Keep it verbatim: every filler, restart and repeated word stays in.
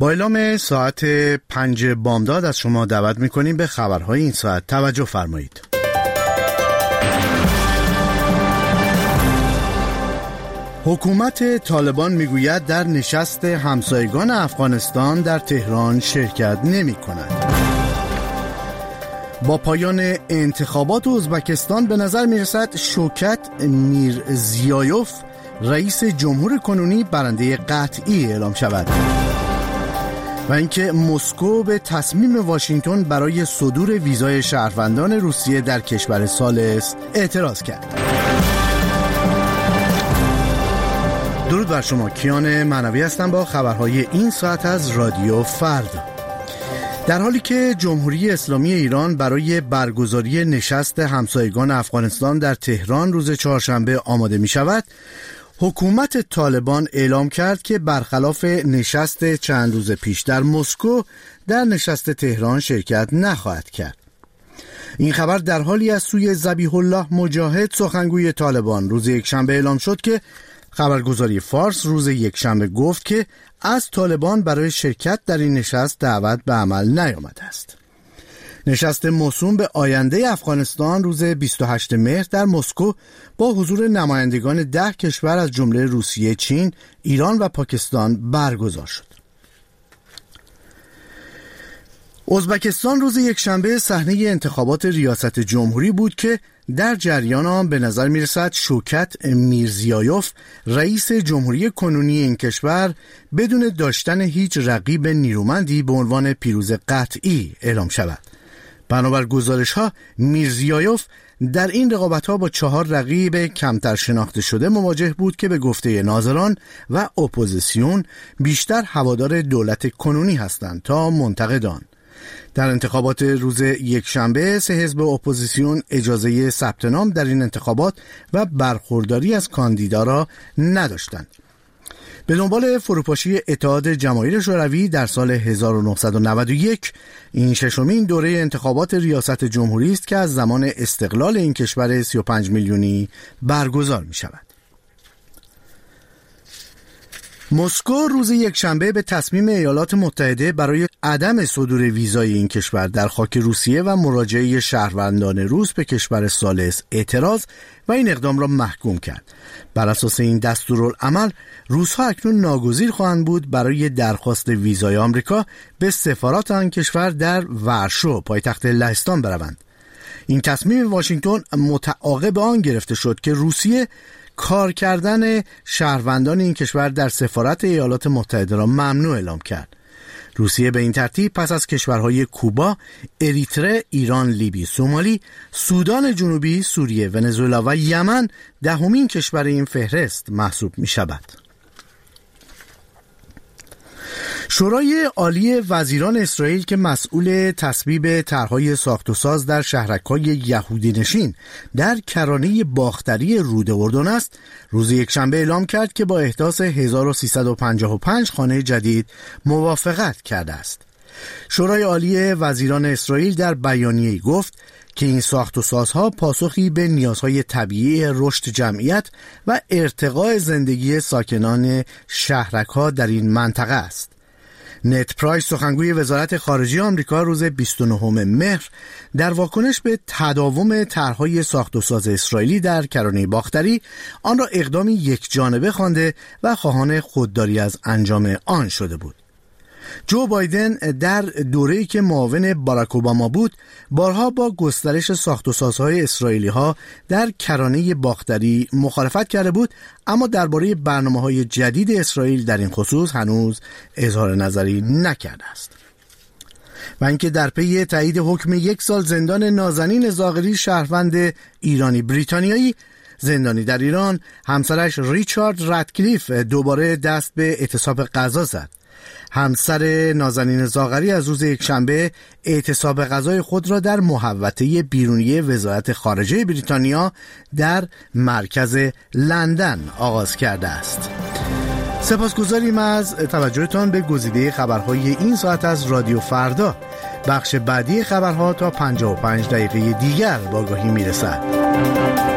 با اعلام ساعت پنج بامداد از شما دعوت می‌کنیم به خبرهای این ساعت توجه فرمایید. حکومت طالبان میگوید در نشست همسایگان افغانستان در تهران شرکت نمی‌کند. با پایان انتخابات ازبکستان به نظر میرسد شوکت میرزیایوف رئیس جمهور کنونی برنده قطعی اعلام شود. و اینکه مسکو به تصمیم واشنگتن برای صدور ویزای شهروندان روسیه در کشور ثالث اعتراض کرد. درود بر شما، کیان معنوی هستم با خبرهای این ساعت از رادیو فردا. در حالی که جمهوری اسلامی ایران برای برگزاری نشست همسایگان افغانستان در تهران روز چهارشنبه آماده می شود، حکومت طالبان اعلام کرد که برخلاف نشست چند روز پیش در مسکو در نشست تهران شرکت نخواهد کرد. این خبر در حالی از سوی ذبیح الله مجاهد سخنگوی طالبان روز یکشنبه اعلام شد که خبرگزاری فارس روز یکشنبه گفت که از طالبان برای شرکت در این نشست دعوت به عمل نیامده است. نشست موسوم به آینده افغانستان روز بیست و هشتم مهر در مسکو با حضور نمایندگان ده کشور از جمله روسیه، چین، ایران و پاکستان برگزار شد. ازبکستان روز یکشنبه صحنه انتخابات ریاست جمهوری بود که در جریان آن به نظر میرسد شوکت میرزیایوف رئیس جمهوری کنونی این کشور بدون داشتن هیچ رقیب نیرومندی به عنوان پیروز قطعی اعلام شود. بنابر گزارش ها میرزیایوف در این رقابت ها با چهار رقیب کمتر شناخته شده مواجه بود که به گفته ناظران و اپوزیسیون بیشتر هوادار دولت کنونی هستند تا منتقدان. در انتخابات روز یکشنبه سه حزب اپوزیسیون اجازه ثبت نام در این انتخابات و برخورداری از کاندیدا را نداشتند. به دنبال فروپاشی اتحاد جماهیر شوروی در سال هزار و نهصد و نود و یک، این ششمین دوره انتخابات ریاست جمهوری است که از زمان استقلال این کشور سی و پنج میلیونی برگزار می شود. مسکو روز یکشنبه به تصمیم ایالات متحده برای عدم صدور ویزای این کشور در خاک روسیه و مراجعه شهروندان روس به کشور ثالث اعتراض و این اقدام را محکوم کرد. بر اساس این دستورالعمل روس‌ها اکنون ناگزیر خواهند بود برای درخواست ویزای آمریکا به سفارت آن کشور در ورشو، پایتخت لهستان، بروند. این تصمیم واشنگتن متعاقب آن گرفته شد که روسیه کار کردن شهروندان این کشور در سفارت ایالات متحده را ممنوع اعلام کرد. روسیه به این ترتیب پس از کشورهای کوبا، اریتره، ایران، لیبی، سومالی، سودان جنوبی، سوریه، ونزوئلا و یمن دهمین کشور این فهرست محسوب می شود. شورای عالی وزیران اسرائیل که مسئول تصویب طرح‌های ساخت و ساز در شهرک‌های یهودی نشین در کرانه باختری رود اردن است، روز یکشنبه اعلام کرد که با احداث هزار و سیصد و پنجاه و پنج خانه جدید موافقت کرده است. شورای عالی وزیران اسرائیل در بیانیه‌ای گفت که این ساخت و سازها پاسخی به نیازهای طبیعی رشد جمعیت و ارتقاء زندگی ساکنان شهرک‌ها در این منطقه است. نت پرایس، سخنگوی وزارت خارجه آمریکا، روز بیست و نهم مهر در واکنش به تداوم طرح‌های ساخت و ساز اسرائیلی در کرانه باختری آن را اقدامی یک جانبه خوانده و خواهان خودداری از انجام آن شده بود. جو بایدن در دوره‌ای که معاون باراک اوباما بود بارها با گسترش ساخت و سازهای اسرائیلی ها در کرانه باختری مخالفت کرده بود، اما درباره برنامه‌های جدید اسرائیل در این خصوص هنوز اظهار نظری نکرده است. و اینکه در پی تایید حکم یک سال زندان نازنین زاغری، شهروند ایرانی بریتانیایی زندانی در ایران، همسرش ریچارد رادکلیف دوباره دست به اعتصاب غذا زد. همسر نازنین زاغری از روز یکشنبه اعتصاب غذای خود را در محوطه بیرونی وزارت خارجه بریتانیا در مرکز لندن آغاز کرده است. سپاسگزاریم از توجهتان به گزیده خبرهای این ساعت از رادیو فردا. بخش بعدی خبرها تا پنجاه و پنج دقیقه دیگر با آگاهی میرسد.